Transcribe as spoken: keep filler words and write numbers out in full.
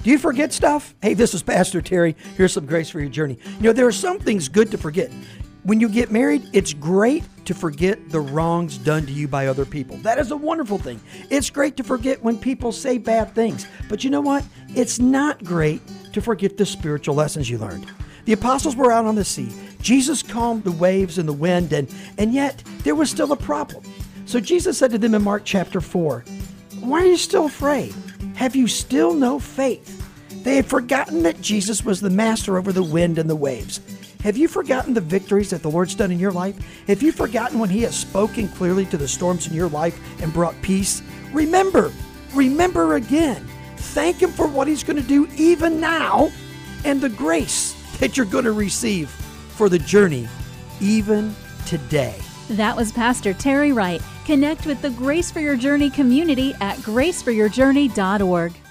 Do you forget stuff? Hey, this is Pastor Terry. Here's some grace for your journey. You know, there are some things good to forget. When you get married, it's great to forget the wrongs done to you by other people. That is a wonderful thing. It's great to forget when people say bad things. But you know what? It's not great to forget the spiritual lessons you learned. The apostles were out on the sea. Jesus calmed the waves and the wind, and, and yet there was still a problem. So Jesus said to them in Mark chapter four, "Why are you still afraid? Have you still no faith?" They had forgotten that Jesus was the master over the wind and the waves. Have you forgotten the victories that the Lord's done in your life? Have you forgotten when He has spoken clearly to the storms in your life and brought peace? Remember, remember again. Thank Him for what He's going to do even now and the grace that you're going to receive for the journey even today. That was Pastor Terry Wright. Connect with the Grace for Your Journey community at grace for your journey dot org.